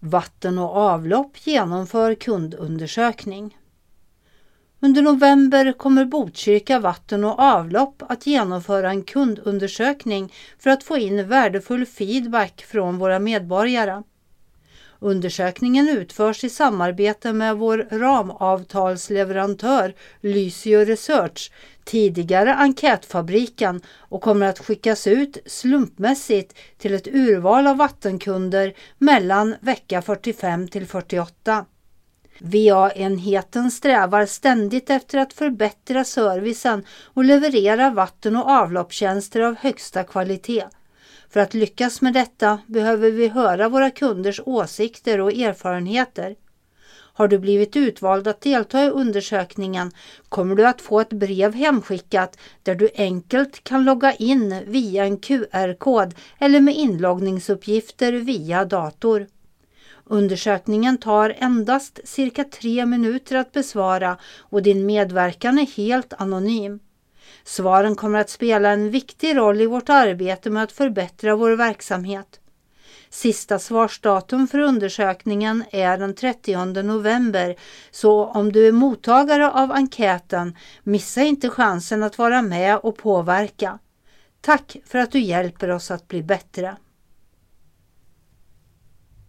Vatten och avlopp genomför kundundersökning. Under november kommer Botkyrka vatten och avlopp att genomföra en kundundersökning för att få in värdefull feedback från våra medborgare. Undersökningen utförs i samarbete med vår ramavtalsleverantör Lysio Research, tidigare Enkätfabriken, och kommer att skickas ut slumpmässigt till ett urval av vattenkunder mellan vecka 45 till 48. VA-enheten strävar ständigt efter att förbättra servicen och leverera vatten- och avloppstjänster av högsta kvalitet. För att lyckas med detta behöver vi höra våra kunders åsikter och erfarenheter. Har du blivit utvald att delta i undersökningen kommer du att få ett brev hemskickat där du enkelt kan logga in via en QR-kod eller med inloggningsuppgifter via dator. Undersökningen tar endast cirka 3 minuter att besvara och din medverkan är helt anonym. Svaren kommer att spela en viktig roll i vårt arbete med att förbättra vår verksamhet. Sista svarsdatum för undersökningen är den 30 november, så om du är mottagare av enkäten, missa inte chansen att vara med och påverka. Tack för att du hjälper oss att bli bättre.